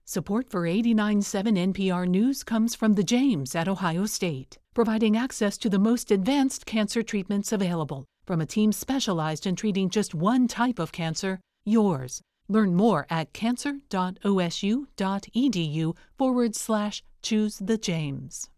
Support for 89.7 NPR News comes from the James at Ohio State, providing access to the most advanced cancer treatments available from a team specialized in treating just one type of cancer, yours. Learn more at cancer.osu.edu/choose-the-James.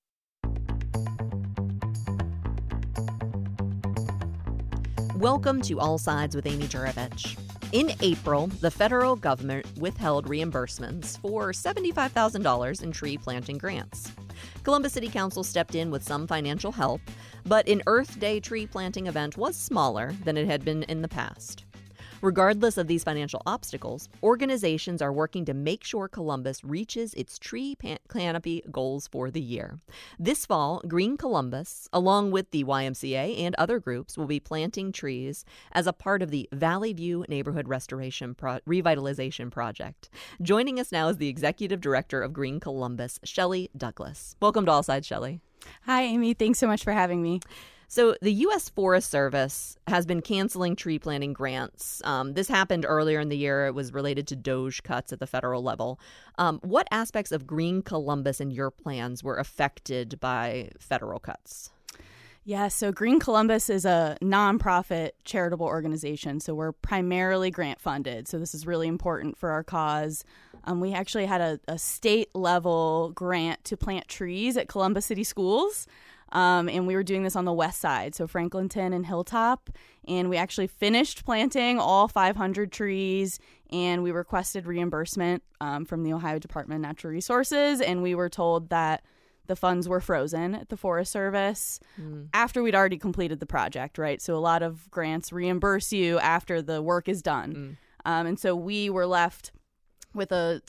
Welcome to All Sides with Amy Juravich. In April, the federal government withheld reimbursements for $75,000 in tree planting grants. Columbus City Council stepped in with some financial help, but an Earth Day tree planting event was smaller than it had been in the past. Regardless of these financial obstacles, organizations are working to make sure Columbus reaches its tree canopy goals for the year. This fall, Green Columbus, along with the YMCA and other groups, will be planting trees as a part of the Valley View Neighborhood Restoration Revitalization Project. Joining us now is the Executive Director of Green Columbus, Shelley Douglas. Welcome to All Sides, Shelley. Hi, Amy. Thanks so much for having me. So the U.S. Forest Service has been canceling tree planting grants. This happened earlier in the year. It was related to DOJ cuts at the federal level. What aspects of Green Columbus and your plans were affected by federal cuts? Yeah, so Green Columbus is a nonprofit charitable organization, so we're primarily grant funded. So this is really important for our cause. We actually had a state level grant to plant trees at Columbus City Schools. And we were doing this on the west side, so Franklinton and Hilltop. And we actually finished planting all 500 trees, and we requested reimbursement from the Ohio Department of Natural Resources. And we were told that the funds were frozen at the Forest Service after we'd already completed the project, right? So a lot of grants reimburse you after the work is done. And so we were left with a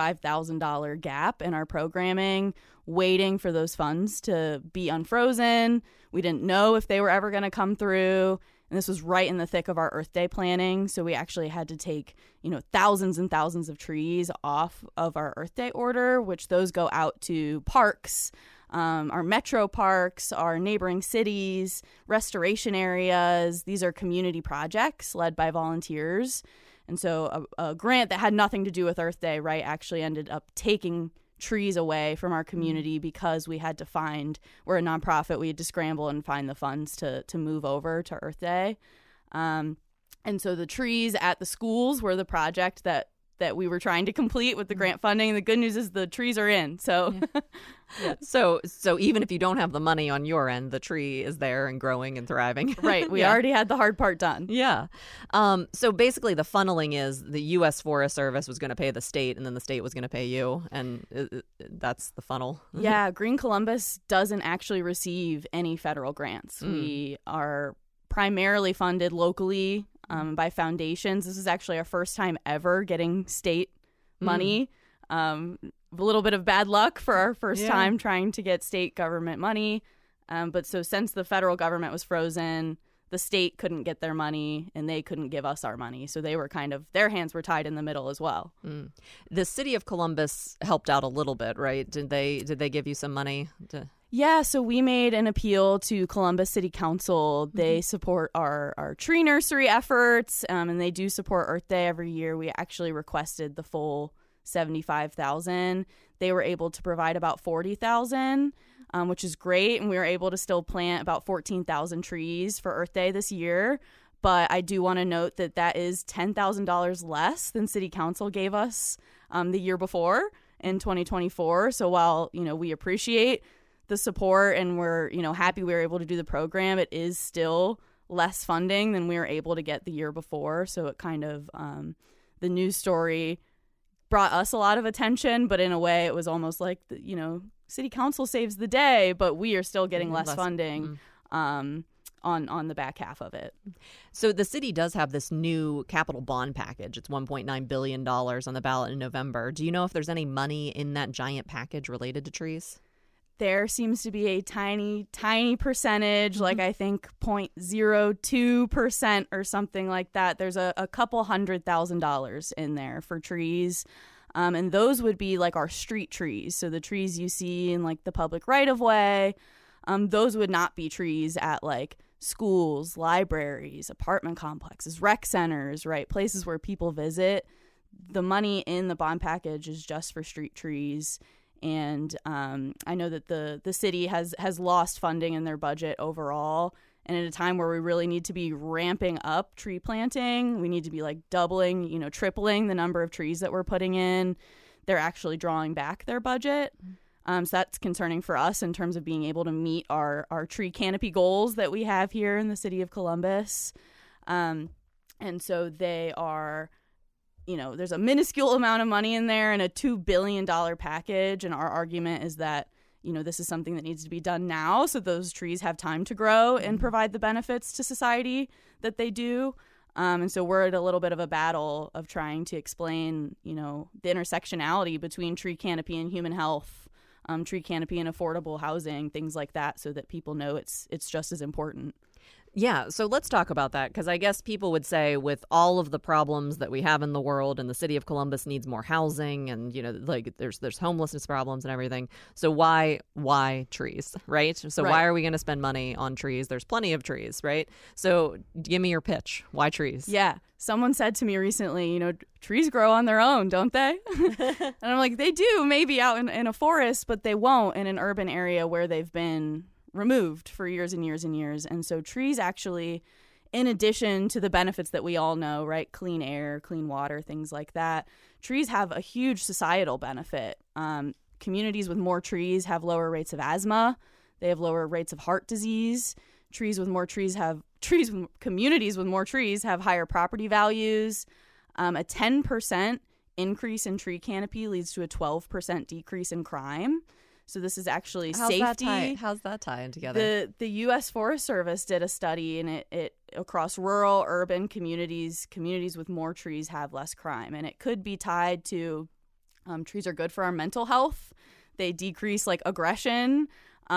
$75,000 gap in our programming, waiting for those funds to be unfrozen. We didn't know if they were ever going to come through. And this was right in the thick of our Earth Day planning. So we actually had to take, thousands and thousands of trees off of our Earth Day order, which those go out to parks, our metro parks, our neighboring cities, restoration areas. These are community projects led by volunteers. And so a grant that had nothing to do with Earth Day, right, actually ended up taking trees away from our community because we had to we're a nonprofit, we had to scramble and find the funds to move over to Earth Day. And so the trees at the schools were the project that we were trying to complete with the grant funding. The good news is the trees are in. So yeah. So even if you don't have the money on your end, the tree is there and growing and thriving. Right. We already had the hard part done. Yeah. So basically the funneling is the U.S. Forest Service was going to pay the state, and then the state was going to pay you. And that's the funnel. Yeah. Green Columbus doesn't actually receive any federal grants. We are primarily funded locally by foundations. This is actually our first time ever getting state money. A little bit of bad luck for our first time trying to get state government money. But so since the federal government was frozen, the state couldn't get their money and they couldn't give us our money. So they were their hands were tied in the middle as well. The city of Columbus helped out a little bit, right? Did they give you some money Yeah, so we made an appeal to Columbus City Council. They support our tree nursery efforts, and they do support Earth Day every year. We actually requested the full $75,000. They were able to provide about $40,000, which is great, and we were able to still plant about 14,000 trees for Earth Day this year. But I do want to note that is $10,000 less than City Council gave us the year before in 2024. So while we appreciate the support and we're happy we were able to do the program, it is still less funding than we were able to get the year before. So it kind of the news story brought us a lot of attention, but in a way it was almost like City Council saves the day, but we are still getting less funding on the back half of it. So the city does have this new capital bond package. It's $1.9 billion on the ballot in November. Do you know if there's any money in that giant package related to trees? There seems to be a tiny percentage, like I think 0.02% or something like that. There's a couple $100,000 in there for trees. And those would be like our street trees. So the trees you see in like the public right of way, those would not be trees at like schools, libraries, apartment complexes, rec centers, right? Places where people visit. the money in the bond package is just for street trees. And I know that the city has lost funding in their budget overall. And at a time where we really need to be ramping up tree planting, we need to be like doubling, tripling the number of trees that we're putting in. They're actually drawing back their budget. So that's concerning for us in terms of being able to meet our tree canopy goals that we have here in the city of Columbus. And so they are, there's a minuscule amount of money in there and a $2 billion package. And our argument is that, this is something that needs to be done now so those trees have time to grow and provide the benefits to society that they do. And so we're at a little bit of a battle of trying to explain, the intersectionality between tree canopy and human health, tree canopy and affordable housing, things like that, so that people know it's just as important. Yeah, so let's talk about that, because I guess people would say with all of the problems that we have in the world and the city of Columbus needs more housing and, there's homelessness problems and everything. So why trees, right? So Why are we going to spend money on trees? There's plenty of trees, right? So give me your pitch. Why trees? Yeah. Someone said to me recently, trees grow on their own, don't they? And I'm like, they do, maybe out in a forest, but they won't in an urban area where they've been removed for years and years and years. And so trees actually, in addition to the benefits that we all know, right, clean air, clean water, things like that, trees have a huge societal benefit. Communities with more trees have lower rates of asthma. They have lower rates of heart disease. Communities with more trees have higher property values. A 10% increase in tree canopy leads to a 12% decrease in crime. So this is actually safety. How's that tie in together? The U.S. Forest Service did a study, and it across rural, urban communities with more trees have less crime. And it could be tied to trees are good for our mental health. They decrease aggression.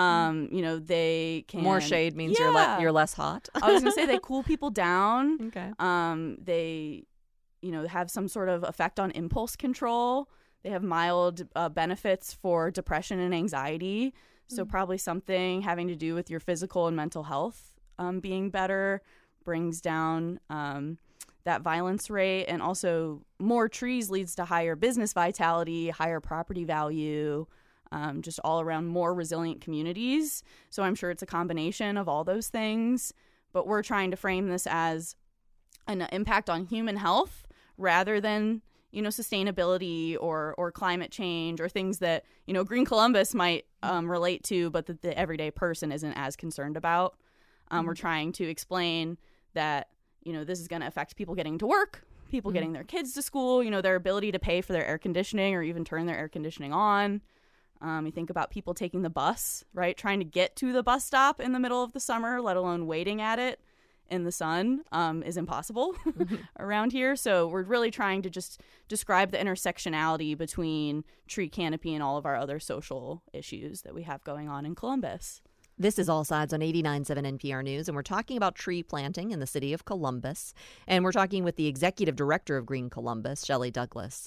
They can... More shade means you're less hot. I was going to say they cool people down. Okay. They, have some sort of effect on impulse control. They have mild benefits for depression and anxiety. So probably something having to do with your physical and mental health being better brings down that violence rate. And also more trees leads to higher business vitality, higher property value, just all around more resilient communities. So I'm sure it's a combination of all those things. But we're trying to frame this as an impact on human health rather than sustainability or climate change or things that, Green Columbus might relate to, but that the everyday person isn't as concerned about. We're trying to explain that, this is going to affect people getting to work, people getting their kids to school, their ability to pay for their air conditioning or even turn their air conditioning on. You think about people taking the bus, right? Trying to get to the bus stop in the middle of the summer, let alone waiting at it in the sun is impossible around here. So we're really trying to just describe the intersectionality between tree canopy and all of our other social issues that we have going on in Columbus. This is All Sides on 89.7 NPR News, and we're talking about tree planting in the city of Columbus. And we're talking with the executive director of Green Columbus, Shelley Douglas.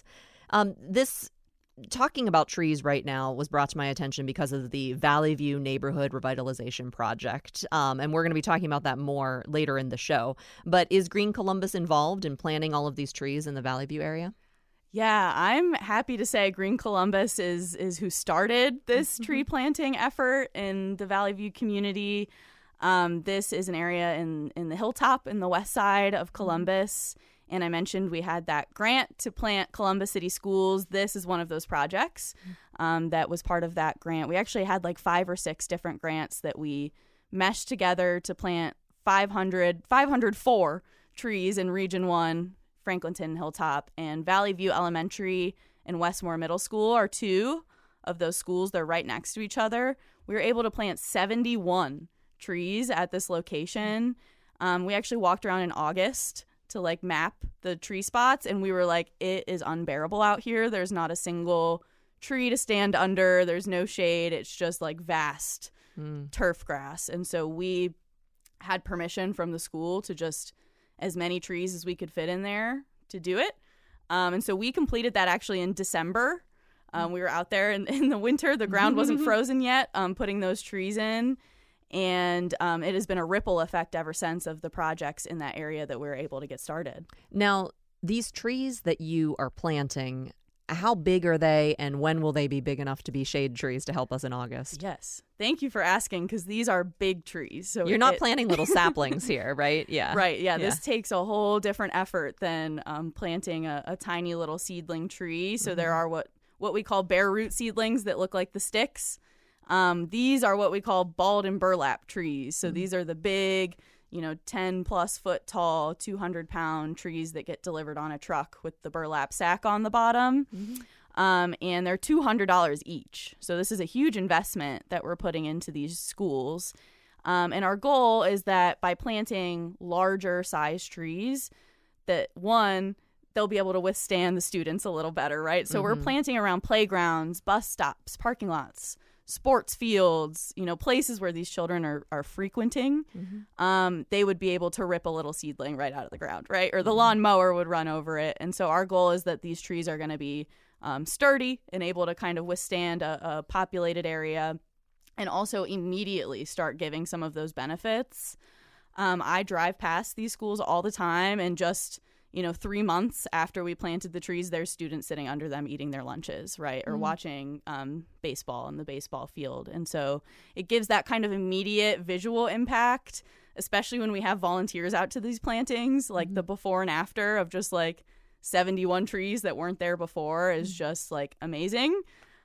Talking about trees right now was brought to my attention because of the Valley View Neighborhood Revitalization Project. And we're going to be talking about that more later in the show. But is Green Columbus involved in planting all of these trees in the Valley View area? Yeah, I'm happy to say Green Columbus is who started this tree planting effort in the Valley View community. This is an area in the Hilltop in the west side of Columbus. And I mentioned we had that grant to plant Columbus City Schools. This is one of those projects that was part of that grant. We actually had 5 or 6 different grants that we meshed together to plant 504 trees in Region 1, Franklinton, Hilltop, and Valley View Elementary and Westmore Middle School are 2 of those schools. They're right next to each other. We were able to plant 71 trees at this location. We actually walked around in August to map the tree spots, and we were like, it is unbearable out here. There's not a single tree to stand under. There's no shade. It's just vast turf grass. And so we had permission from the school to just as many trees as we could fit in there to do it. And so we completed that actually in December. We were out there in the winter. The ground wasn't frozen yet, putting those trees in. And it has been a ripple effect ever since of the projects in that area that we were able to get started. Now, These trees that you are planting, how big are they, and when will they be big enough to be shade trees to help us in August? Yes. Thank you for asking, because these are big trees. So you're not planting little saplings here, right? Yeah. Right. Yeah. This takes a whole different effort than planting a tiny little seedling tree. So there are what we call bare root seedlings that look like the sticks. These are what we call balled and burlap trees. So these are the big, 10 plus foot tall, 200-pound trees that get delivered on a truck with the burlap sack on the bottom. And they're $200 each. So this is a huge investment that we're putting into these schools. And our goal is that by planting larger size trees, that one, they'll be able to withstand the students a little better, right? So we're planting around playgrounds, bus stops, parking lots, sports fields, places where these children are frequenting. They would be able to rip a little seedling right out of the ground, right? Or the lawnmower would run over it. And so our goal is that these trees are going to be sturdy and able to kind of withstand a populated area, and also immediately start giving some of those benefits. I drive past these schools all the time, and just 3 months after we planted the trees, there's students sitting under them eating their lunches, right? Or watching baseball in the baseball field. And so it gives that kind of immediate visual impact, especially when we have volunteers out to these plantings. Like the before and after of just like 71 trees that weren't there before is just like amazing.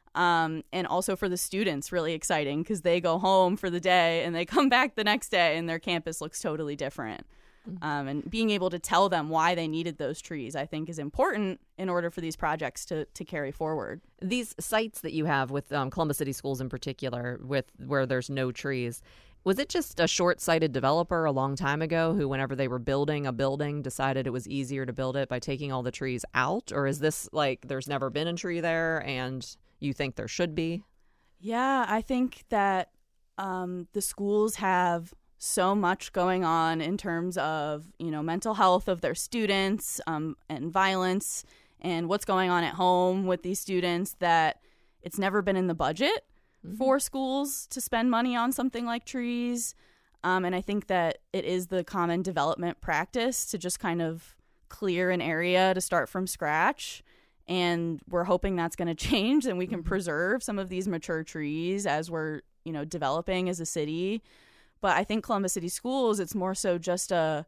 And also for the students, really exciting, because they go home for the day and they come back the next day and their campus looks totally different. And being able to tell them why they needed those trees, I think, is important in order for these projects to carry forward. These sites that you have with Columbus City Schools in particular, where there's no trees, was it just a short-sighted developer a long time ago who, whenever they were building a building, decided it was easier to build it by taking all the trees out? Or is this like there's never been a tree there and you think there should be? Yeah, I think that the schools have so much going on in terms of, mental health of their students and violence and what's going on at home with these students, that it's never been in the budget for schools to spend money on something like trees. And I think that it is the common development practice to just kind of clear an area to start from scratch. And we're hoping that's going to change and we can preserve some of these mature trees as we're, developing as a city. But I think Columbus City Schools, it's more so just a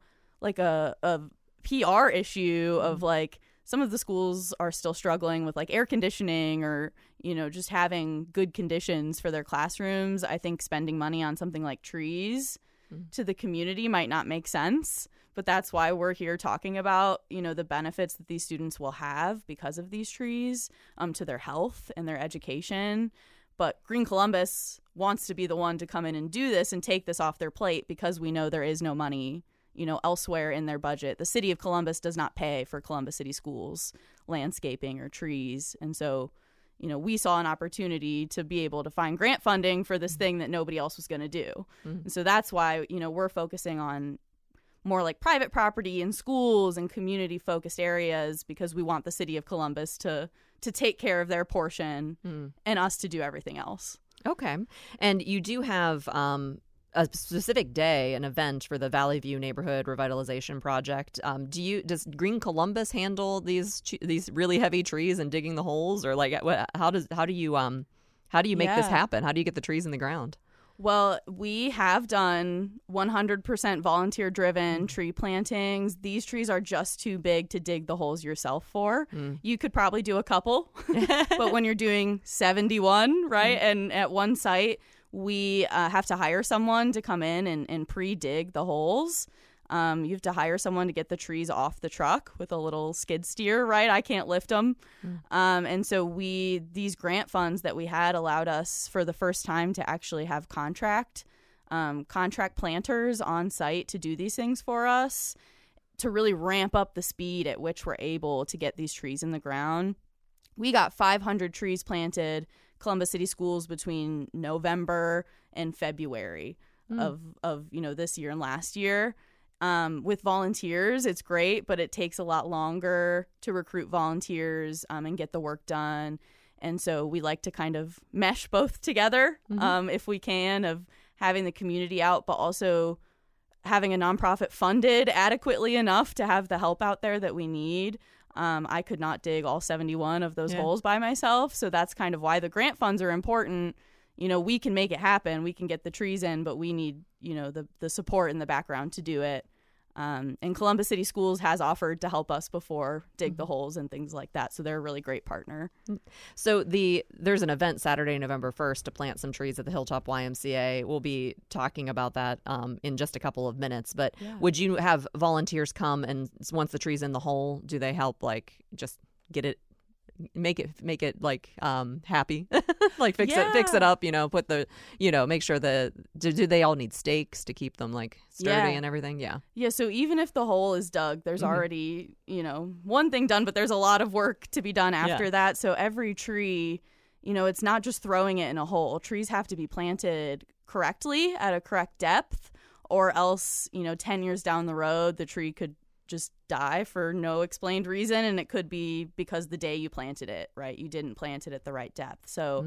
PR issue of like some of the schools are still struggling with like air conditioning or, just having good conditions for their classrooms. I think spending money on something like trees to the community might not make sense. But that's why we're here talking about, the benefits that these students will have because of these trees to their health and their education. But Green Columbus wants to be the one to come in and do this and take this off their plate, because we know there is no money, elsewhere in their budget. The city of Columbus does not pay for Columbus City Schools landscaping or trees. And so, we saw an opportunity to be able to find grant funding for this thing that nobody else was going to do. And so that's why, we're focusing on more like private property and schools and community focused areas, because we want the city of Columbus to take care of their portion and us to do everything else. Okay. And you do have a specific day, an event for the Valley View Neighborhood Revitalization Project. Does Green Columbus handle these really heavy trees and digging the holes, or like how do you make this happen? How do you get the trees in the ground? Well, we have done 100% volunteer-driven tree plantings. These trees are just too big to dig the holes yourself for. You could probably do a couple, but when you're doing 71, right, and at one site, we have to hire someone to come in and pre-dig the holes. You have to hire someone to get the trees off the truck with a little skid steer, right? I can't lift them. And so these grant funds that we had allowed us for the first time to actually have contract planters on site to do these things for us, to really ramp up the speed at which we're able to get these trees in the ground. We got 500 trees planted, Columbus City Schools, between November and February of this year and last year. With volunteers, it's great, but it takes a lot longer to recruit volunteers and get the work done. And so we like to kind of mesh both together if we can, of having the community out, but also having a nonprofit funded adequately enough to have the help out there that we need. I could not dig all 71 of those holes by myself. So that's kind of why the grant funds are important. We can make it happen. We can get the trees in, but we need, the support in the background to do it. And Columbus City Schools has offered to help us before dig the holes and things like that. So they're a really great partner. So there's an event Saturday, November 1st to plant some trees at the Hilltop YMCA. We'll be talking about that in just a couple of minutes. But would you have volunteers come, and once the tree's in the hole, do they help just get it, make it happy, fix it up, put the, make sure do they all need stakes to keep them sturdy and everything? Yeah. So even if the hole is dug, there's already, one thing done, but there's a lot of work to be done after that. So every tree, it's not just throwing it in a hole. Trees have to be planted correctly at a correct depth, or else, 10 years down the road, the tree could just die for no explained reason, and it could be because the day you planted it, right, you didn't plant it at the right depth. So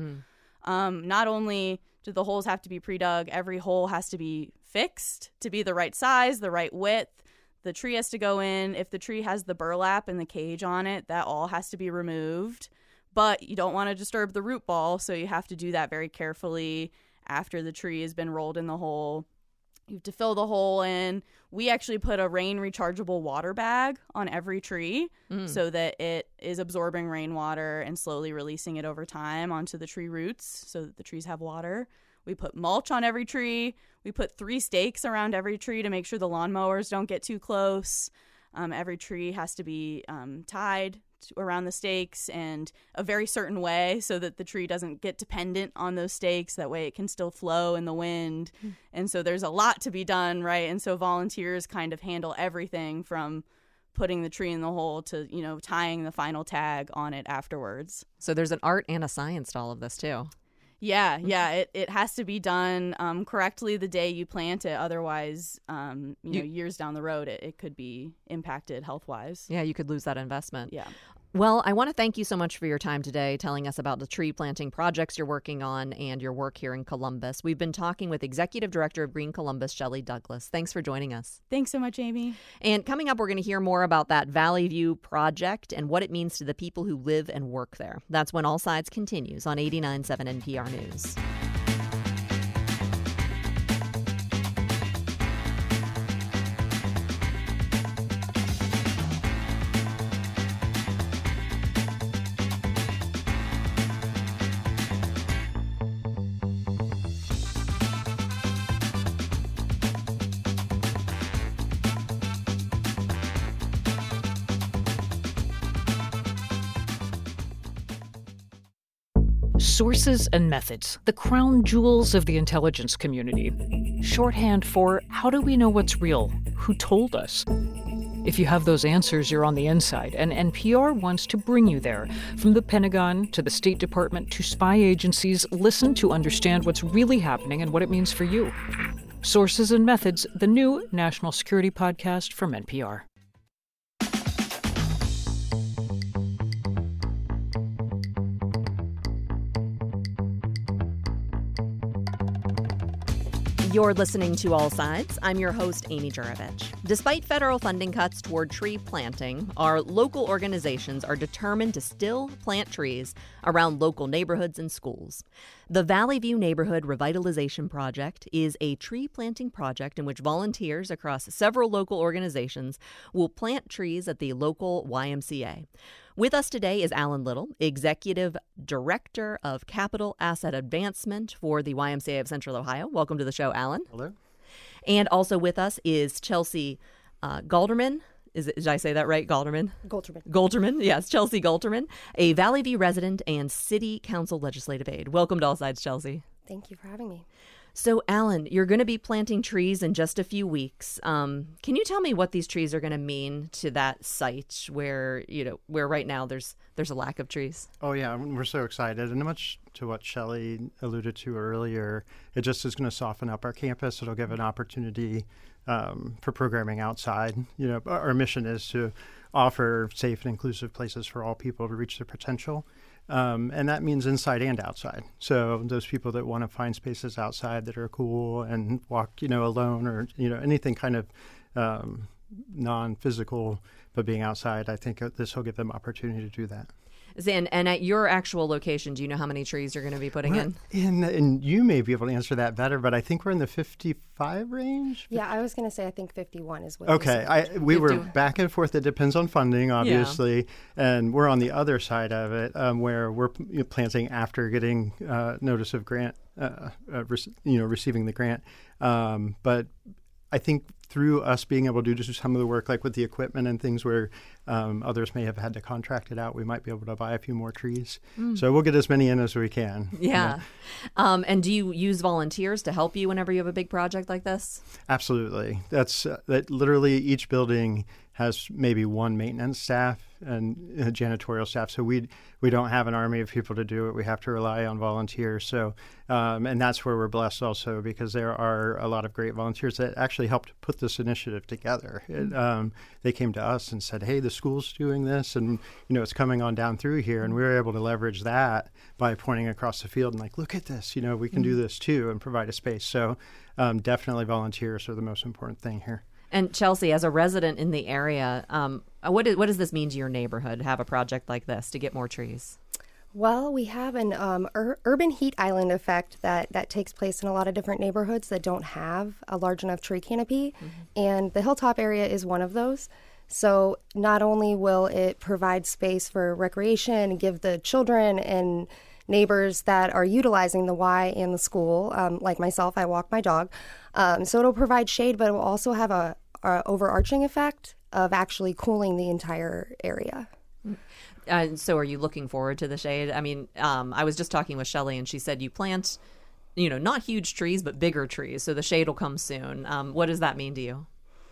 not only do the holes have to be pre-dug, every hole has to be fixed to be the right size, the right width. The tree has to go in. If the tree has the burlap and the cage on it, that all has to be removed. But you don't want to disturb the root ball, so you have to do that very carefully after the tree has been rolled in the hole. You have to fill the hole in. We actually put a rain rechargeable water bag on every tree so that it is absorbing rainwater and slowly releasing it over time onto the tree roots so that the trees have water. We put mulch on every tree. We put 3 stakes around every tree to make sure the lawnmowers don't get too close. Every tree has to be tied around the stakes and a very certain way so that the tree doesn't get dependent on those stakes. That way it can still flow in the wind. And so there's a lot to be done, right? And so volunteers kind of handle everything from putting the tree in the hole to, tying the final tag on it afterwards. So there's an art and a science to all of this too. Yeah. It has to be done correctly the day you plant it. Otherwise, years down the road, it could be impacted health-wise. Yeah, you could lose that investment. Yeah. Well, I want to thank you so much for your time today, telling us about the tree planting projects you're working on and your work here in Columbus. We've been talking with Executive Director of Green Columbus, Shelley Douglas. Thanks for joining us. Thanks so much, Amy. And coming up, we're going to hear more about that Valley View project and what it means to the people who live and work there. That's when All Sides continues on 89.7 NPR News. Sources and methods, the crown jewels of the intelligence community. Shorthand for how do we know what's real? Who told us? If you have those answers, you're on the inside, and NPR wants to bring you there. From the Pentagon to the State Department to spy agencies, listen to understand what's really happening and what it means for you. Sources and Methods, the new national security podcast from NPR. You're listening to All Sides. I'm your host, Amy Juravich. Despite federal funding cuts toward tree planting, our local organizations are determined to still plant trees around local neighborhoods and schools. The Valley View Neighborhood Revitalization Project is a tree planting project in which volunteers across several local organizations will plant trees at the local YMCA. With us today is Alan Little, Executive Director of Capital Asset Advancement for the YMCA of Central Ohio. Welcome to the show, Alan. Hello. And also with us is Chelsea Galderman. Did I say that right? Galderman? Galderman, yes, Chelsea Galderman, a Valley View resident and City Council legislative aide. Welcome to All Sides, Chelsea. Thank you for having me. So, Alan, you're going to be planting trees in just a few weeks. Can you tell me what these trees are going to mean to that site where right now there's a lack of trees? Oh, yeah, we're so excited. And much to what Shelley alluded to earlier, it just is going to soften up our campus. It'll give an opportunity for programming outside. Our mission is to offer safe and inclusive places for all people to reach their potential. And that means inside and outside. So those people that want to find spaces outside that are cool and walk, alone or, anything kind of non-physical, but being outside, I think this will give them opportunity to do that. And at your actual location, do you know how many trees you're going to be putting in? And you may be able to answer that better, but I think we're in the 55 range. Yeah, I was going to say I think 51 is what. Okay, we were back and forth. It depends on funding, obviously, and we're on the other side of it, where we're planting after getting notice of grant, receiving the grant. But I think through us being able to do some of the work, like with the equipment and things where others may have had to contract it out, we might be able to buy a few more trees. So we'll get as many in as we can. Yeah. And do you use volunteers to help you whenever you have a big project like this? Absolutely. That literally each building has maybe one maintenance staff and janitorial staff. So we don't have an army of people to do it. We have to rely on volunteers. So and that's where we're blessed also, because there are a lot of great volunteers that actually helped put this initiative together. They came to us and said, hey, the school's doing this, and it's coming on down through here. And we were able to leverage that by pointing across the field and look at this, we can do this too, and provide a space. So definitely volunteers are the most important thing here. And Chelsea, as a resident in the area, what does this mean to your neighborhood, have a project like this to get more trees? Well, we have an urban heat island effect that takes place in a lot of different neighborhoods that don't have a large enough tree canopy. And the Hilltop area is one of those. So not only will it provide space for recreation and give the children and neighbors that are utilizing the Y and the school, like myself, I walk my dog. So it'll provide shade, but it will also have a overarching effect of actually cooling the entire area. So are you looking forward to the shade? I mean, I was just talking with Shelley, and she said you plant, not huge trees, but bigger trees. So the shade will come soon. What does that mean to you?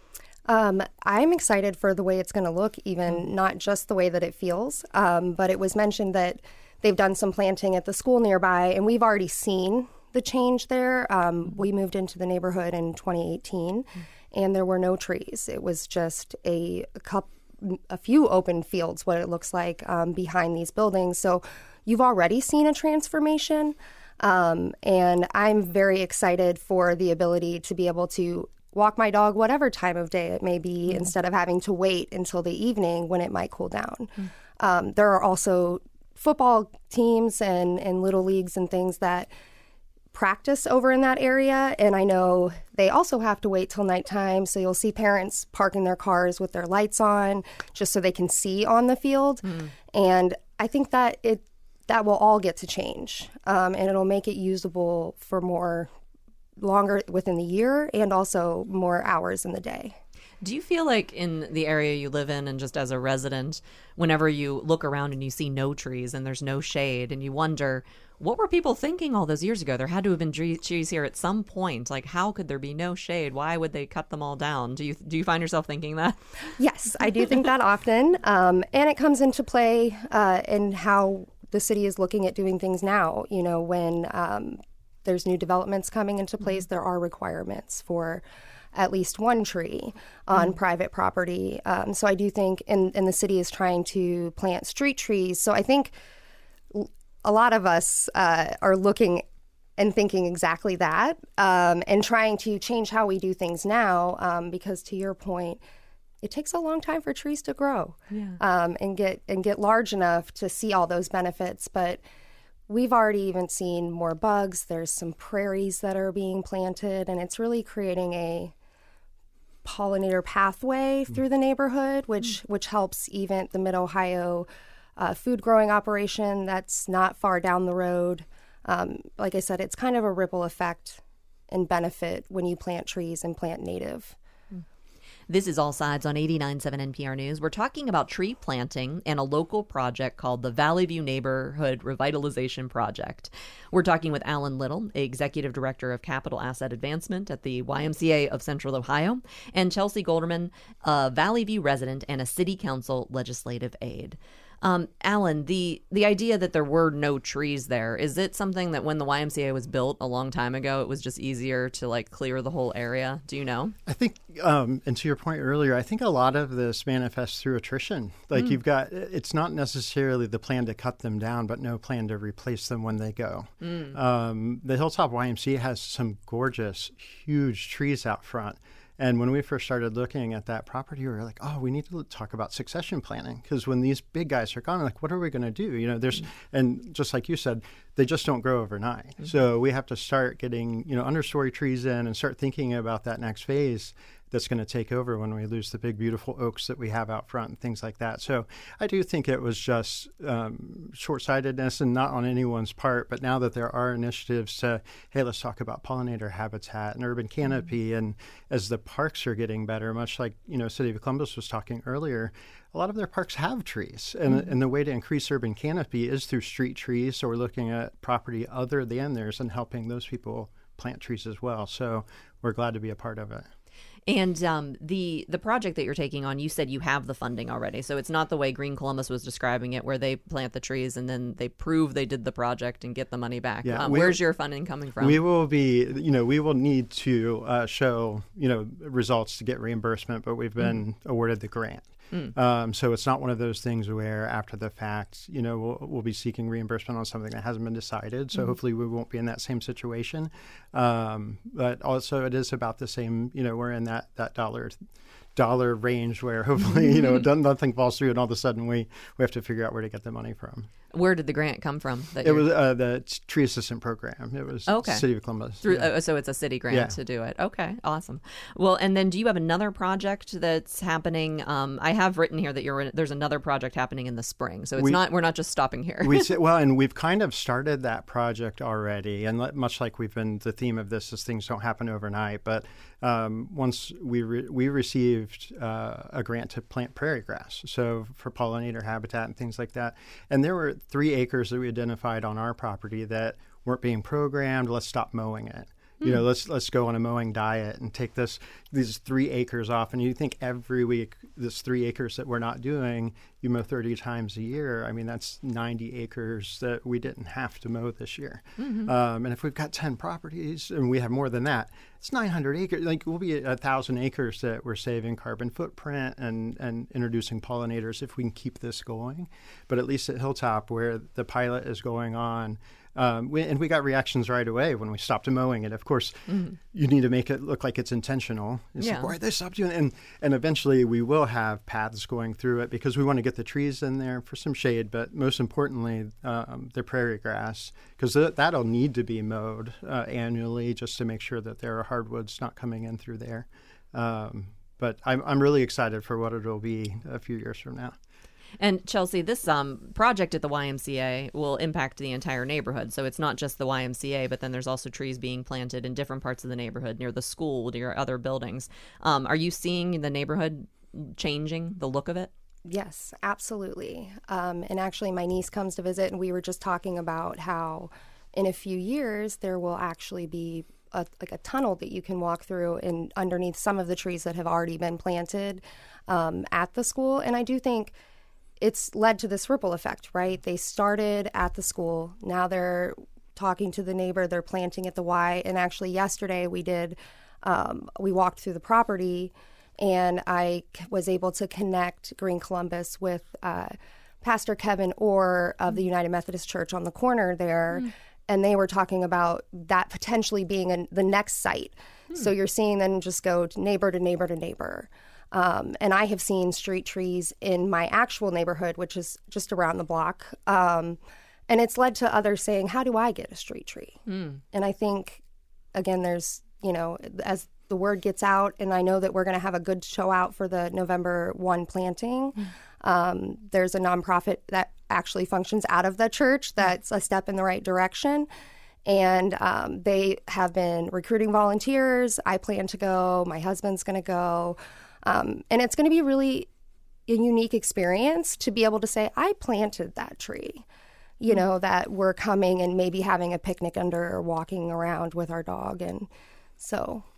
I'm excited for the way it's going to look, even not just the way that it feels. But it was mentioned that they've done some planting at the school nearby, and we've already seen the change there. We moved into the neighborhood in 2018, and there were no trees. It was just a few open fields, what it looks like behind these buildings. So you've already seen a transformation, and I'm very excited for the ability to be able to walk my dog whatever time of day it may be, instead of having to wait until the evening when it might cool down. There are also football teams and little leagues and things that practice over in that area, and I know they also have to wait till nighttime, so you'll see parents parking their cars with their lights on just so they can see on the field. And I think that that will all get to change, and it'll make it usable for longer within the year and also more hours in the day. Do you feel like in the area you live in, and just as a resident, whenever you look around and you see no trees and there's no shade, and you wonder, what were people thinking all those years ago? There had to have been trees here at some point. How could there be no shade? Why would they cut them all down? Do you find yourself thinking that? Yes, I do think that often. And it comes into play in how the city is looking at doing things now. When there's new developments coming into place, there are requirements for at least one tree on private property. So I do think, and the city is trying to plant street trees. So I think a lot of us are looking and thinking exactly that, and trying to change how we do things now, because to your point, it takes a long time for trees to grow and get large enough to see all those benefits. But we've already even seen more bugs. There's some prairies that are being planted, and it's really creating a pollinator pathway through the neighborhood, which helps even the Mid-Ohio food growing operation that's not far down the road. Like I said, it's kind of a ripple effect and benefit when you plant trees and plant native. This is All Sides on 89.7 NPR News. We're talking about tree planting and a local project called the Valley View Neighborhood Revitalization Project. We're talking with Alan Little, Executive Director of Capital Asset Advancement at the YMCA of Central Ohio, and Chelsea Golderman, a Valley View resident and a City Council legislative aide. Alan, the idea that there were no trees there, is it something that when the YMCA was built a long time ago, it was just easier to like clear the whole area? Do you know? I think, and to your point earlier, I think a lot of this manifests through attrition. Like you've got, it's not necessarily the plan to cut them down, but no plan to replace them when they go. The Hilltop YMCA has some gorgeous, huge trees out front. And when we first started looking at that property, we were like, oh, we need to talk about succession planning, because when these big guys are gone, like, what are we going to do? You know, and just like you said, they just don't grow overnight. So we have to start getting, understory trees in and start thinking about that next phase that's going to take over when we lose the big, beautiful oaks that we have out front and things like that. So I do think it was just short-sightedness and not on anyone's part. But now that there are initiatives to, hey, let's talk about pollinator habitat and urban canopy. And as the parks are getting better, much like, City of Columbus was talking earlier, a lot of their parks have trees. And the way to increase urban canopy is through street trees. So we're looking at property other than theirs and helping those people plant trees as well. So we're glad to be a part of it. And the project that you're taking on, you said you have the funding already. So it's not the way Green Columbus was describing it, where they plant the trees and then they prove they did the project and get the money back. Yeah, where's your funding coming from? We will be, we will need to show, results to get reimbursement, but we've been awarded the grant. So it's not one of those things where after the fact, we'll be seeking reimbursement on something that hasn't been decided. So hopefully we won't be in that same situation. But also it is about the same, we're in that dollar range where hopefully, nothing falls through and all of a sudden we have to figure out where to get the money from. Where did the grant come from? It was the Tree Assistant Program. It was City of Columbus. So it's a city grant to do it. Okay, awesome. Well, and then do you have another project that's happening? I have written here that there's another project happening in the spring. So we're not just stopping here. And we've kind of started that project already. And much like the theme of this is things don't happen overnight. But once we received a grant to plant prairie grass, so for pollinator habitat and things like that. And there were 3 acres that we identified on our property that weren't being programmed. Let's stop mowing it. Let's go on a mowing diet and take these 3 acres off. And you think every week, this 3 acres that we're not doing, you mow 30 times a year. I mean, that's 90 acres that we didn't have to mow this year. And if we've got 10 properties and we have more than that, it's 900 acres. Like we'll be at 1,000 acres that we're saving carbon footprint and introducing pollinators if we can keep this going. But at least at Hilltop, where the pilot is going on, we got reactions right away when we stopped mowing it. Of course, you need to make it look like it's intentional. It's like, why are they stopped doing it? And eventually we will have paths going through it because we want to get the trees in there for some shade, but most importantly, the prairie grass, because that'll need to be mowed annually just to make sure that there are hardwoods not coming in through there. But I'm really excited for what it'll be a few years from now. And Chelsea, this project at the YMCA will impact the entire neighborhood. So it's not just the YMCA, but then there's also trees being planted in different parts of the neighborhood, near the school, near other buildings. Are you seeing the neighborhood changing, the look of it? Yes, absolutely. And actually, my niece comes to visit, and we were just talking about how in a few years there will actually be a tunnel that you can walk through and underneath some of the trees that have already been planted at the school. And I do think it's led to this ripple effect, right? They started at the school. Now they're talking to the neighbor. They're planting at the Y. And actually yesterday we walked through the property, and I was able to connect Green Columbus with Pastor Kevin Orr of the United Methodist Church on the corner there. And they were talking about that potentially being the next site. So you're seeing them just go to neighbor to neighbor to neighbor. And I have seen street trees in my actual neighborhood, which is just around the block. And it's led to others saying, how do I get a street tree? And I think, again, there's, as the word gets out, and I know that we're going to have a good show out for the November 1 planting. There's a nonprofit that actually functions out of the church that's a step in the right direction. And they have been recruiting volunteers. I plan to go. My husband's going to go. And it's going to be really a unique experience to be able to say, I planted that tree, that we're coming and maybe having a picnic under or walking around with our dog. And so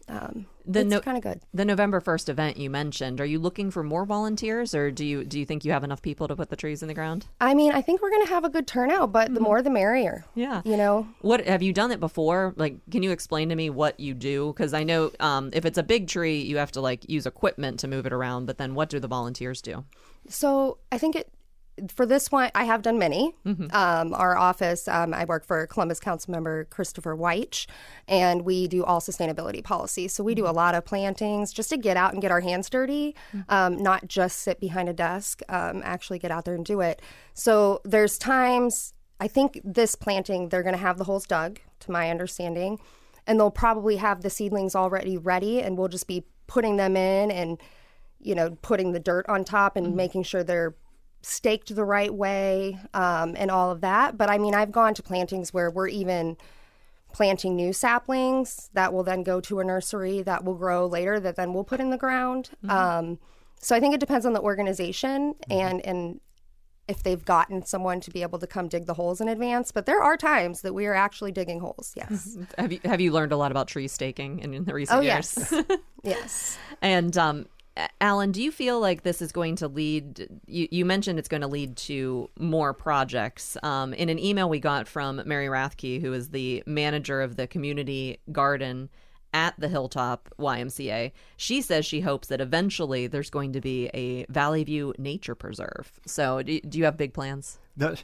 It's kind of good. The November 1st event you mentioned, are you looking for more volunteers, or do you think you have enough people to put the trees in the ground? I mean, I think we're going to have a good turnout, but the more the merrier. Yeah. You know? What have you done it before? Like, can you explain to me what you do? Because I know if it's a big tree, you have to like use equipment to move it around, but then what do the volunteers do? So I think for this one, I have done many. Our office, I work for Columbus Councilmember Christopher Weich, and we do all sustainability policy. So we do a lot of plantings just to get out and get our hands dirty, not just sit behind a desk, actually get out there and do it. So there's times, I think this planting, they're going to have the holes dug, to my understanding, and they'll probably have the seedlings already ready, and we'll just be putting them in and, you know, putting the dirt on top and making sure they're staked the right way, and all of that. But I mean, I've gone to plantings where we're even planting new saplings that will then go to a nursery that will grow later that then we'll put in the ground. So I think it depends on the organization and if they've gotten someone to be able to come dig the holes in advance. But there are times that we are actually digging holes, yes. Have you learned a lot about tree staking in the recent years? Yes. Yes. And Alan, do you feel like this is going to lead, you mentioned it's going to lead to more projects. In an email we got from Mary Rathke, who is the manager of the community garden at the Hilltop YMCA, she says she hopes that eventually there's going to be a Valley View Nature Preserve. So do you have big plans?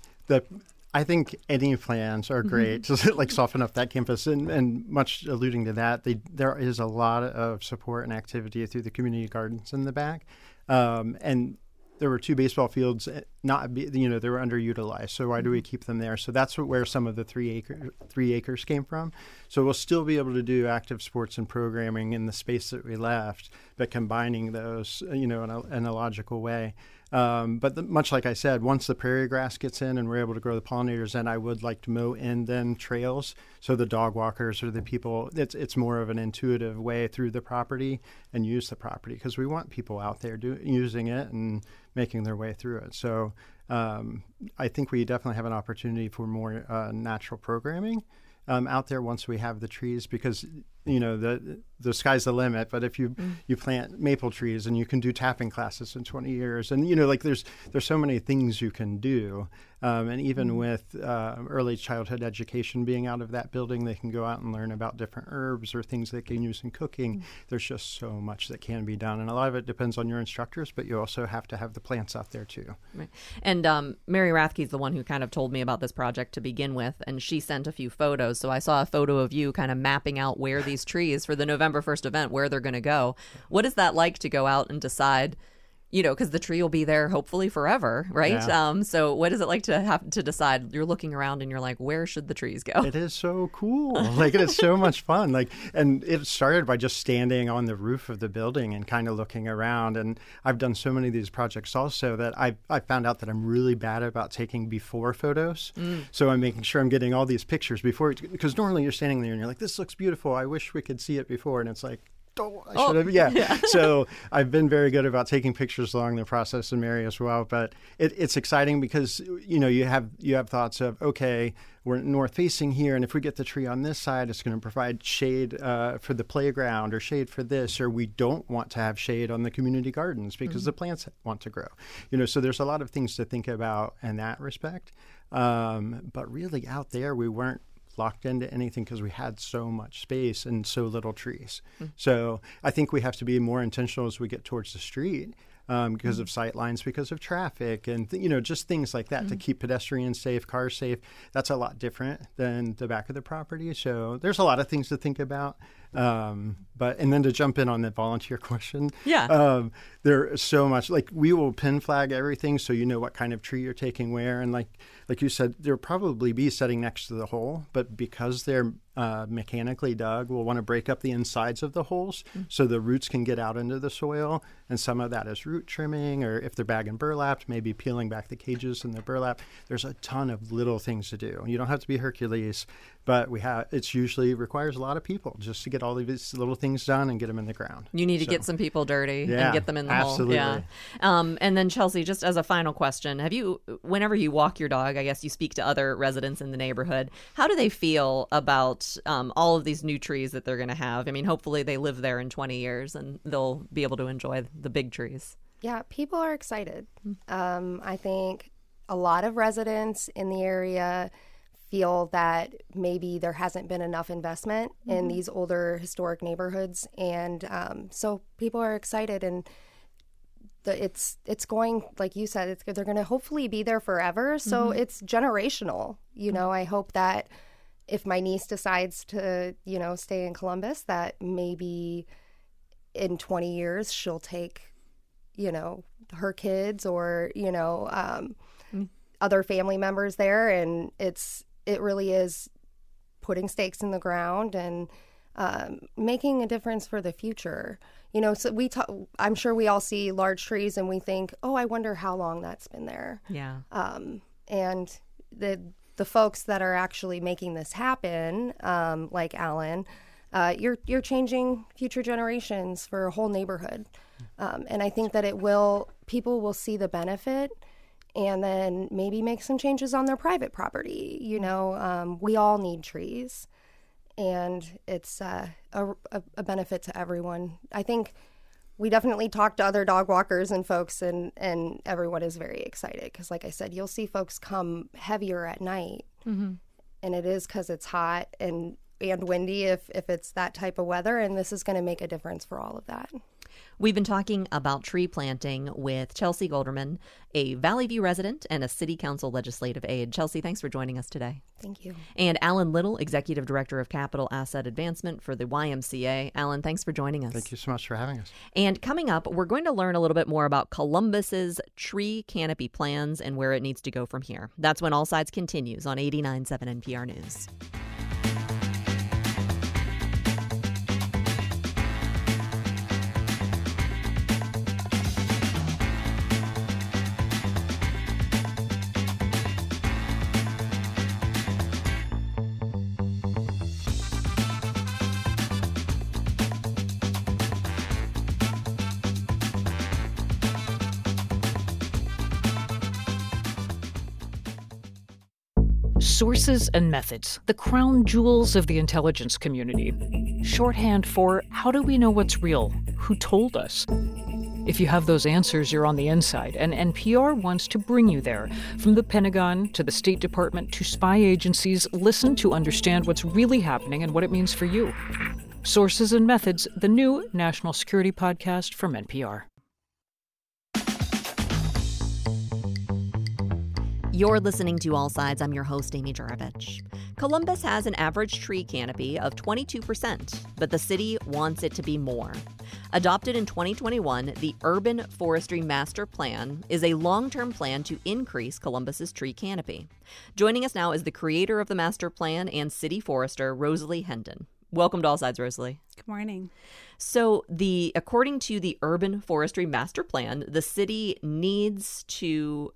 I think any plans are great to like soften up that campus, and much alluding to that, there is a lot of support and activity through the community gardens in the back, and there were 2 baseball fields, they were underutilized. So why do we keep them there? So that's where some of the 3 acres came from. So we'll still be able to do active sports and programming in the space that we left, but combining those, in a logical way. But much like I said, once the prairie grass gets in and we're able to grow the pollinators in, I would like to mow in then trails. So the dog walkers or the people, it's more of an intuitive way through the property and use the property, because we want people out there using it and making their way through it. So I think we definitely have an opportunity for more natural programming out there once we have the trees, because the sky's the limit. But if you plant maple trees, and you can do tapping classes in 20 years, and there's so many things you can do, and even with early childhood education being out of that building, they can go out and learn about different herbs or things they can use in cooking. There's just so much that can be done, and a lot of it depends on your instructors, but you also have to have the plants out there too. Right. And Mary Rathke is the one who kind of told me about this project to begin with, and she sent a few photos. So I saw a photo of you kind of mapping out where these trees for the November 1st event, where they're going to go. What is that like to go out and decide, because the tree will be there hopefully forever, right? Yeah. So what is it like to have to decide? You're looking around and you're like, where should the trees go? It is so cool. It's so much fun. And it started by just standing on the roof of the building and kind of looking around. And I've done so many of these projects also that I found out that I'm really bad about taking before photos. So I'm making sure I'm getting all these pictures before, because normally you're standing there and you're like, this looks beautiful. I wish we could see it before. And it's like, I should have. Yeah. So I've been very good about taking pictures along the process, and Mary as well. But it's exciting because, you have thoughts of, okay, we're north facing here, and if we get the tree on this side, it's going to provide shade for the playground or shade for this, or we don't want to have shade on the community gardens because the plants want to grow. So there's a lot of things to think about in that respect. But really out there, we weren't locked into anything because we had so much space and so little trees. So I think we have to be more intentional as we get towards the street, because of sight lines, because of traffic, and just things like that to keep pedestrians safe, cars safe. That's a lot different than the back of the property. So there's a lot of things to think about. And then to jump in on the volunteer question, there's so much, we will pin flag everything so you know what kind of tree you're taking where, and like you said, there'll probably be setting next to the hole, but because they're mechanically dug, we'll want to break up the insides of the holes so the roots can get out into the soil, and some of that is root trimming, or if they're bag and burlapped, maybe peeling back the cages in the burlap. There's a ton of little things to do. You don't have to be Hercules, but it usually requires a lot of people just to get get all these little things done and get them in the ground. You need to get some people dirty and get them in the absolutely. hole. Yeah. And then Chelsea, just as a final question, whenever you walk your dog, I guess you speak to other residents in the neighborhood, how do they feel about all of these new trees that they're going to have? I mean, hopefully they live there in 20 years and they'll be able to enjoy the big trees. Yeah, people are excited. I think a lot of residents in the area feel that maybe there hasn't been enough investment in these older historic neighborhoods, and so people are excited, and it's going, like you said, they're going to hopefully be there forever. So it's generational. I hope that if my niece decides to stay in Columbus, that maybe in 20 years she'll take her kids or other family members there, and it really is putting stakes in the ground and making a difference for the future. So I'm sure we all see large trees and we think, oh, I wonder how long that's been there. Yeah. And the folks that are actually making this happen, like Alan, you're changing future generations for a whole neighborhood. And I think that people will see the benefit and then maybe make some changes on their private property. We all need trees, and it's a benefit to everyone. I think we definitely talk to other dog walkers and folks, and everyone is very excited because, like I said, you'll see folks come heavier at night, and it is because it's hot and windy if it's that type of weather, and this is going to make a difference for all of that. We've been talking about tree planting with Chelsea Golderman, a Valley View resident and a City Council legislative aide. Chelsea, thanks for joining us today. Thank you. And Alan Little, Executive Director of Capital Asset Advancement for the YMCA. Alan, thanks for joining us. Thank you so much for having us. And coming up, we're going to learn a little bit more about Columbus's tree canopy plans and where it needs to go from here. That's when All Sides continues on 89.7 NPR News. Sources and methods, the crown jewels of the intelligence community. Shorthand for how do we know what's real? Who told us? If you have those answers, you're on the inside, and NPR wants to bring you there. From the Pentagon to the State Department to spy agencies, listen to understand what's really happening and what it means for you. Sources and Methods, the new national security podcast from NPR. You're listening to All Sides. I'm your host, Amy Juravich. Columbus has an average tree canopy of 22%, but the city wants it to be more. Adopted in 2021, the Urban Forestry Master Plan is a long-term plan to increase Columbus's tree canopy. Joining us now is the creator of the master plan and city forester, Rosalie Hendon. Welcome to All Sides, Rosalie. Good morning. So according to the Urban Forestry Master Plan, the city needs to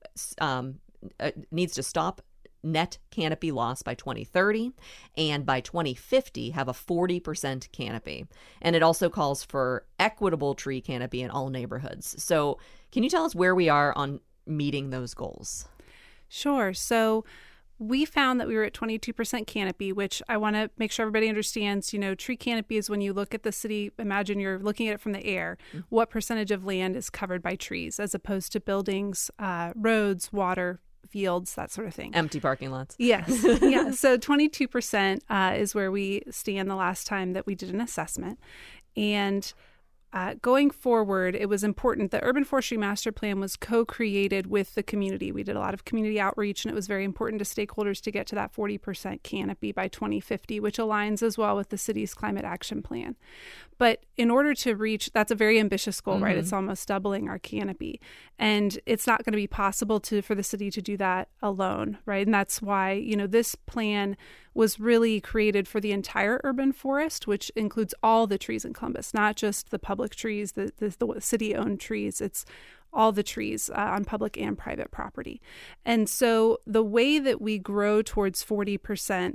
stop net canopy loss by 2030, and by 2050 have a 40% canopy. And it also calls for equitable tree canopy in all neighborhoods. So can you tell us where we are on meeting those goals? Sure. So we found that we were at 22% canopy, which I want to make sure everybody understands. Tree canopy is when you look at the city, imagine you're looking at it from the air, what percentage of land is covered by trees as opposed to buildings, roads, water, fields, that sort of thing. Empty parking lots. Yes. Yeah. So 22% is where we stand the last time that we did an assessment. And going forward, it was important. The Urban Forestry Master Plan was co-created with the community. We did a lot of community outreach, and it was very important to stakeholders to get to that 40% canopy by 2050, which aligns as well with the city's climate action plan. But in order to reach, that's a very ambitious goal, right? It's almost doubling our canopy. And it's not going to be possible for the city to do that alone, right? And that's why, this plan was really created for the entire urban forest, which includes all the trees in Columbus, not just the public trees, the city-owned trees. It's all the trees on public and private property. And so the way that we grow towards 40%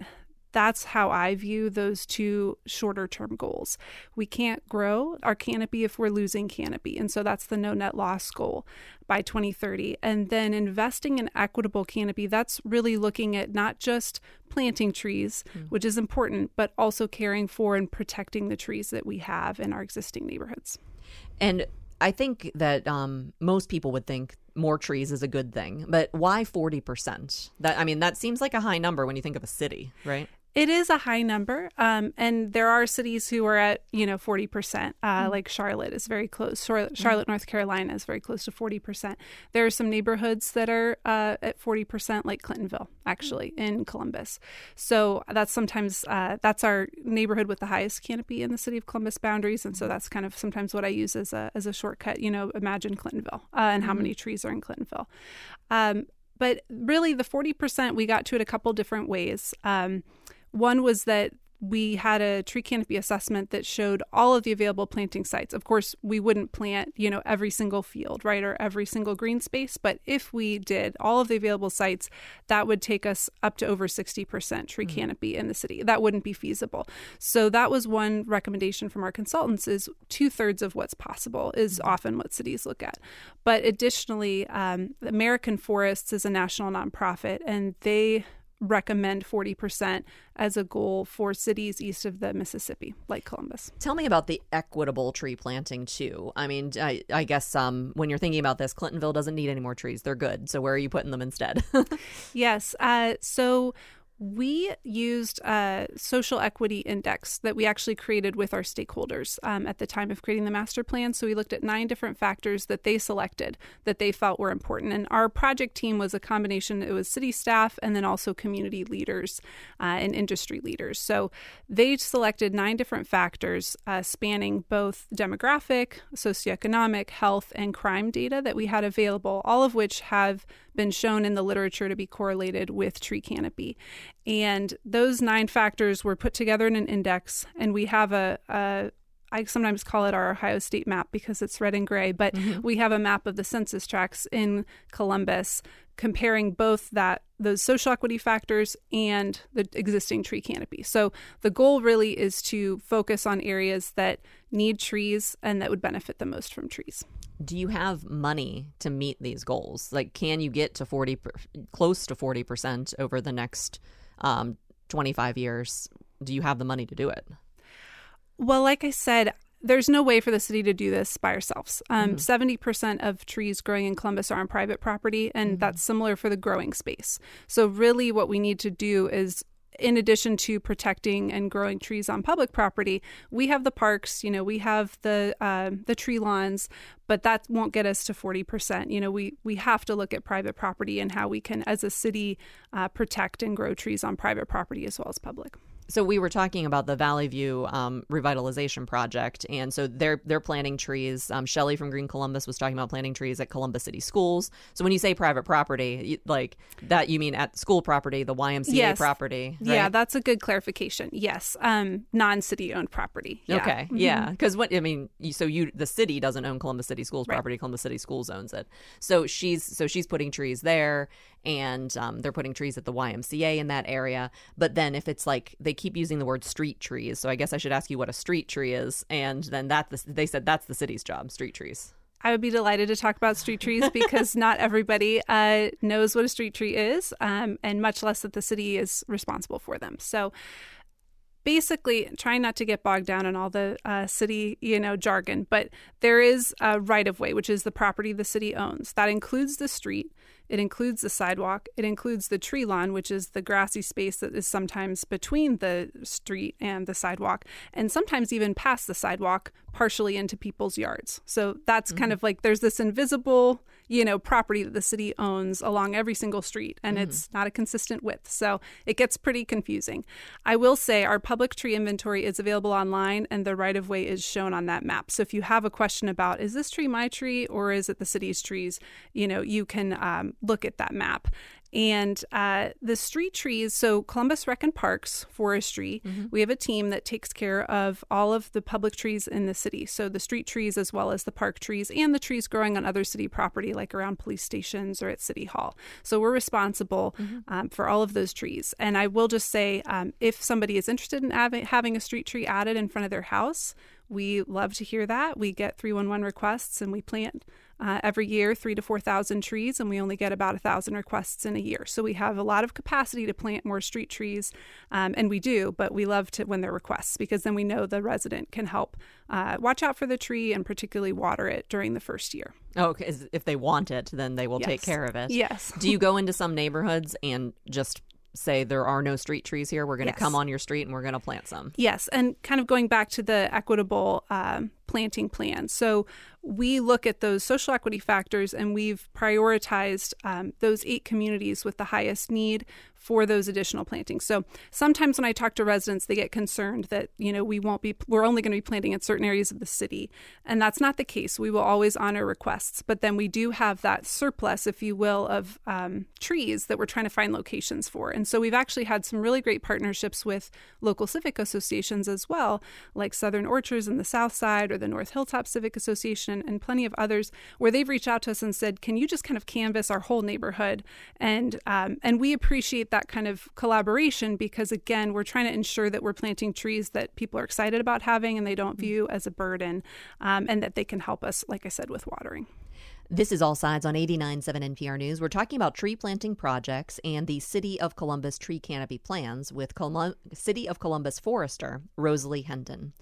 that's how I view those two shorter term goals. We can't grow our canopy if we're losing canopy. And so that's the no net loss goal by 2030. And then investing in equitable canopy, that's really looking at not just planting trees, which is important, but also caring for and protecting the trees that we have in our existing neighborhoods. And I think that most people would think more trees is a good thing, but why 40%? That seems like a high number when you think of a city, right? It is a high number, and there are cities who are at 40%. Like Charlotte is very close. Charlotte, North Carolina is very close to 40%. There are some neighborhoods that are at 40%, like Clintonville, actually, in Columbus. So that's sometimes that's our neighborhood with the highest canopy in the city of Columbus boundaries, and so that's kind of sometimes what I use as a shortcut. Imagine Clintonville and how many trees are in Clintonville. But really, the 40% we got to it a couple different ways. One was that we had a tree canopy assessment that showed all of the available planting sites. Of course, we wouldn't plant, every single field, right, or every single green space. But if we did all of the available sites, that would take us up to over 60% tree canopy in the city. That wouldn't be feasible. So that was one recommendation from our consultants: is 2/3 of what's possible is often what cities look at. But additionally, American Forests is a national nonprofit, and they recommend 40% as a goal for cities east of the Mississippi, like Columbus. Tell me about the equitable tree planting, too. I guess when you're thinking about this, Clintonville doesn't need any more trees. They're good. So where are you putting them instead? Yes. So we used a social equity index that we actually created with our stakeholders at the time of creating the master plan. So we looked at 9 different factors that they selected that they felt were important. And our project team was a combination. It was city staff and then also community leaders and industry leaders. So they selected 9 different factors spanning both demographic, socioeconomic, health, and crime data that we had available, all of which have been shown in the literature to be correlated with tree canopy. And those 9 factors were put together in an index, and we have I sometimes call it our Ohio State map because it's red and gray, but we have a map of the census tracts in Columbus comparing both those social equity factors and the existing tree canopy. So the goal really is to focus on areas that need trees and that would benefit the most from trees. Do you have money to meet these goals? Like, can you get to close to 40% over the next 25 years? Do you have the money to do it? Well, like I said, there's no way for the city to do this by ourselves. 70% of trees growing in Columbus are on private property, and that's similar for the growing space. So really what we need to do is, in addition to protecting and growing trees on public property, we have the parks, we have the tree lawns, but that won't get us to 40%. We have to look at private property and how we can, as a city, protect and grow trees on private property as well as public. So we were talking about the Valley View revitalization project, and so they're planting trees. Shelley from Green Columbus was talking about planting trees at Columbus City Schools. So when you say private property, like that, you mean at school property, the YMCA property, right? Yeah, that's a good clarification. Yes, non-city owned property. Yeah. Okay, yeah, because the city doesn't own Columbus City Schools property. Right. Columbus City Schools owns it. So she's putting trees there, and they're putting trees at the YMCA in that area. But then if it's like they keep using the word street trees, so I guess I should ask you what a street tree is, and then they said that's the city's job, street trees. I would be delighted to talk about street trees because not everybody knows what a street tree is, and much less that the city is responsible for them. So basically, trying not to get bogged down in all the city, jargon, but there is a right-of-way, which is the property the city owns. That includes the street. It includes the sidewalk. It includes the tree lawn, which is the grassy space that is sometimes between the street and the sidewalk, and sometimes even past the sidewalk, partially into people's yards. So that's kind of like there's this invisible, property that the city owns along every single street, and it's not a consistent width. So it gets pretty confusing. I will say our public tree inventory is available online, and the right-of-way is shown on that map. So if you have a question about, is this tree my tree or is it the city's trees, you can look at that map. And the street trees, so Columbus Rec and Parks Forestry, we have a team that takes care of all of the public trees in the city. So the street trees as well as the park trees and the trees growing on other city property like around police stations or at City Hall. So we're responsible for all of those trees. And I will just say, if somebody is interested in having a street tree added in front of their house, we love to hear that. We get 311 requests and we plant every year 3,000 to 4,000 trees, and we only get about 1,000 requests in a year. So we have a lot of capacity to plant more street trees, and we do, but we love to when they're requests because then we know the resident can help watch out for the tree and particularly water it during the first year. Oh, because if they want it, then they will take care of it. Yes. Do you go into some neighborhoods and just say there are no street trees here? We're going to come on your street and we're going to plant some. Yes. And kind of going back to the equitable planting plan. So we look at those social equity factors and we've prioritized those 8 communities with the highest need for those additional plantings. So sometimes when I talk to residents, they get concerned that, we're only going to be planting in certain areas of the city. And that's not the case. We will always honor requests. But then we do have that surplus, if you will, of trees that we're trying to find locations for. And so we've actually had some really great partnerships with local civic associations as well, like Southern Orchards in the South Side or the North Hilltop Civic Association and plenty of others, where they've reached out to us and said, can you just kind of canvass our whole neighborhood? And we appreciate that kind of collaboration because, again, we're trying to ensure that we're planting trees that people are excited about having and they don't view as a burden, and that they can help us, like I said, with watering. This is All Sides on 89.7 NPR News. We're talking about tree planting projects and the City of Columbus tree canopy plans with City of Columbus forester Rosalie Hendon.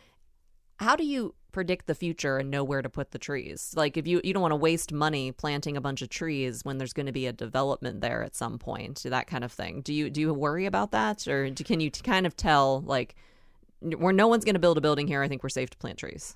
How do you predict the future and know where to put the trees? Like, if you don't want to waste money planting a bunch of trees when there's going to be a development there at some point, that kind of thing. Do you worry about that, or can you kind of tell, like, where no one's going to build a building here, I think we're safe to plant trees?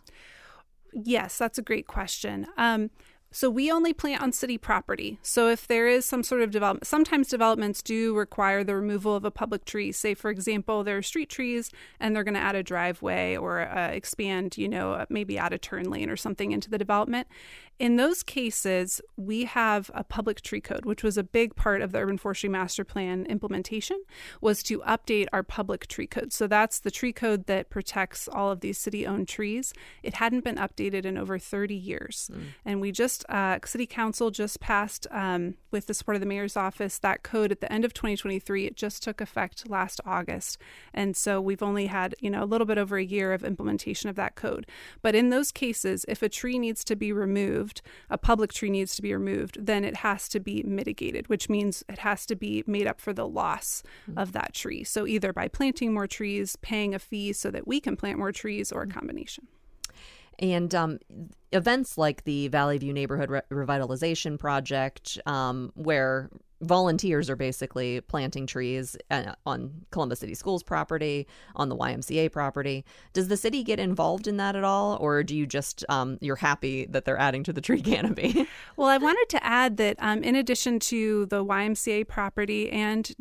Yes, that's a great question. So we only plant on city property. So if there is some sort of development, sometimes developments do require the removal of a public tree. Say, for example, there are street trees and they're going to add a driveway or expand, maybe add a turn lane or something into the development. In those cases, we have a public tree code, which was a big part of the Urban Forestry Master Plan implementation, was to update our public tree code. So that's the tree code that protects all of these city-owned trees. It hadn't been updated in over 30 years. And we just, City Council just passed, with the support of the Mayor's Office, that code at the end of 2023. It just took effect last August. And so we've only had, a little bit over a year of implementation of that code. But in those cases, if a tree needs to be removed, a public tree needs to be removed, then it has to be mitigated, which means it has to be made up for the loss of that tree. So either by planting more trees, paying a fee so that we can plant more trees, or a combination. And events like the Valley View Neighborhood Revitalization Project, where volunteers are basically planting trees on Columbus City Schools property, on the YMCA property. Does the city get involved in that at all, or do you just, you're happy that they're adding to the tree canopy? Well, I wanted to add that in addition to the YMCA property and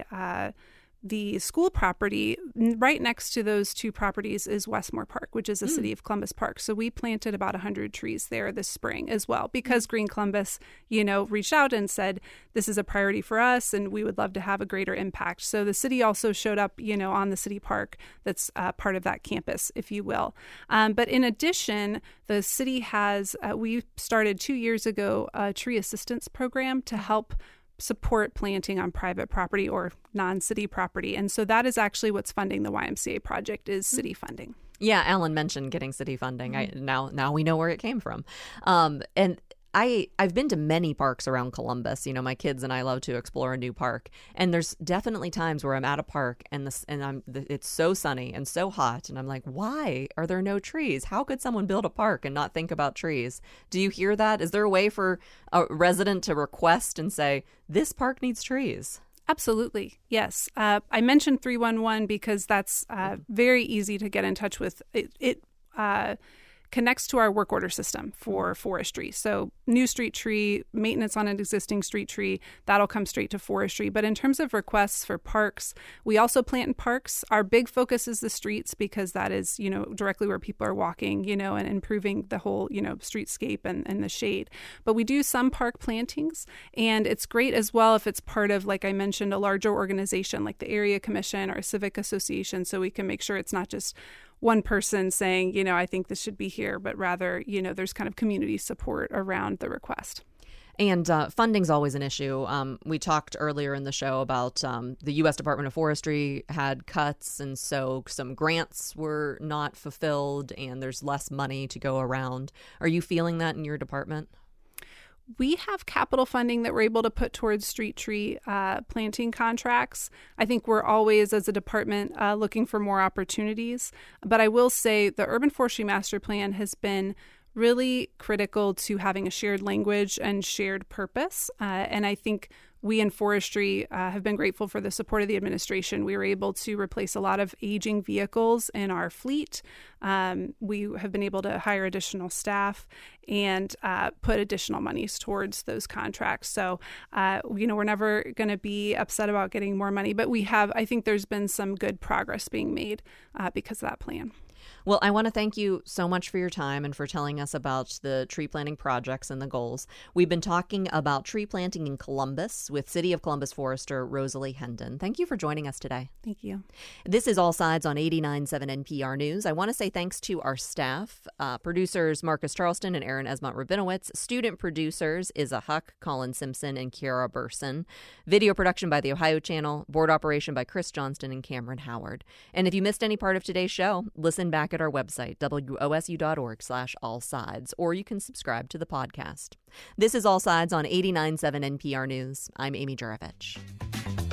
the school property, right next to those two properties is Westmore Park, which is a City of Columbus park. So we planted about 100 trees there this spring as well, because Green Columbus, reached out and said, this is a priority for us and we would love to have a greater impact. So the city also showed up, on the city park that's part of that campus, if you will. But in addition, the city has, we started 2 years ago, a tree assistance program to help support planting on private property or non-city property. And so that is actually what's funding the YMCA project, is city funding. Yeah, Alan mentioned getting city funding. Now we know where it came from. And I've been to many parks around Columbus. My kids and I love to explore a new park, and there's definitely times where I'm at a park and it's so sunny and so hot, and I'm like, why are there no trees? How could someone build a park and not think about trees? Do you hear that? Is there a way for a resident to request and say, this park needs trees? Absolutely. Yes. I mentioned 311 because that's very easy to get in touch with. It connects to our work order system for forestry. So new street tree, maintenance on an existing street tree, that'll come straight to forestry. But in terms of requests for parks, we also plant in parks. Our big focus is the streets because that is, directly where people are walking, and improving the whole, streetscape and the shade. But we do some park plantings, and it's great as well if it's part of, like I mentioned, a larger organization like the area commission or a civic association, so we can make sure it's not just one person saying, I think this should be here, but rather, there's kind of community support around the request. And funding's always an issue. We talked earlier in the show about the U.S. Department of Forestry had cuts, and so some grants were not fulfilled, and there's less money to go around. Are you feeling that in your department? We have capital funding that we're able to put towards street tree planting contracts. I think we're always, as a department, looking for more opportunities. But I will say the Urban Forestry Master Plan has been really critical to having a shared language and shared purpose. And I think we in forestry have been grateful for the support of the administration. We were able to replace a lot of aging vehicles in our fleet. We have been able to hire additional staff and put additional monies towards those contracts. So, we're never going to be upset about getting more money, but I think there's been some good progress being made because of that plan. Well, I want to thank you so much for your time and for telling us about the tree planting projects and the goals. We've been talking about tree planting in Columbus with City of Columbus Forester Rosalie Hendon. Thank you for joining us today. Thank you. This is All Sides on 89.7 NPR News. I want to say thanks to our staff, producers Marcus Charleston and Aaron Esmont-Rabinowitz, student producers Izza Huck, Colin Simpson, and Kiara Burson, video production by the Ohio Channel, board operation by Chris Johnston and Cameron Howard. And if you missed any part of today's show, listen back at our website, wosu.org/allsides, or you can subscribe to the podcast. This is All Sides on 89.7 NPR News. I'm Amy Juravich.